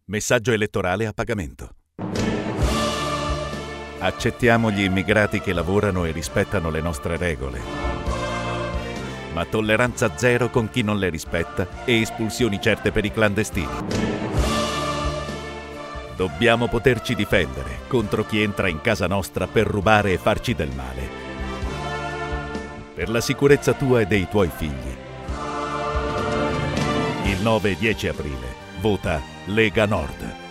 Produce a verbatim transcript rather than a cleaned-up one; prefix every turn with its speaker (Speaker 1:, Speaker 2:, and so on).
Speaker 1: Messaggio elettorale a pagamento. Accettiamo gli immigrati che lavorano e rispettano le nostre regole, ma tolleranza zero con chi non le rispetta e espulsioni certe per i clandestini. Dobbiamo poterci difendere contro chi entra in casa nostra per rubare e farci del male. Per la sicurezza tua e dei tuoi figli. Il nove e dieci aprile vota Lega Nord.